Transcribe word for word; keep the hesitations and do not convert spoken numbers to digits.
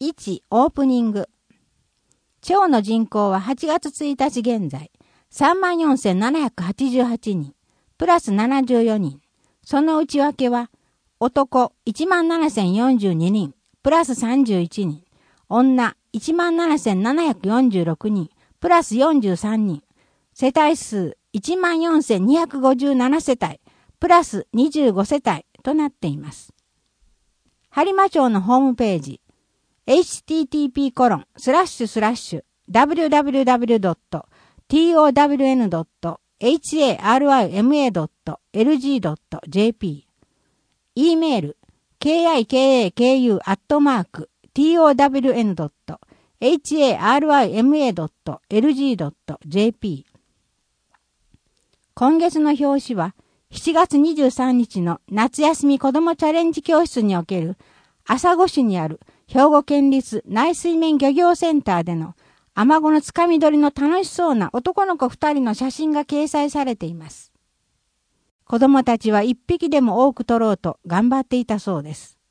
いち. オープニング。町の人口ははちがつついたち現在、さんまんよんせんななひゃくはちじゅうはちにん、プラスななじゅうよにん。その内訳は、男 いちまんななせんよんじゅうににん、プラスさんじゅういちにん。女 いちまんななせんななひゃくよんじゅうろくにん、プラスよんじゅうさんにん。世帯数 いちまんよんせんにひゃくごじゅうなな 世帯、プラスにじゅうごせたいとなっています。播磨町のホームページ、エイチティーティーピーコロンスラッシュスラッシュダブリューダブリューダブリュードットトワンドットエイチエーアールアイエムエードットエルジードットジェーピー。e メール ケーアイケーエーケーユー アットマーク トワンドットエイチエーアールアイエムエードットエルジードットジェーピー。今月の表紙はしちがつにじゅうさんにちの夏休み子どもチャレンジ教室における朝来市にある兵庫県立内水面漁業センターでのアマゴのつかみ取りの楽しそうな男の子二人の写真が掲載されています。子供たちは一匹でも多く取ろうと頑張っていたそうです。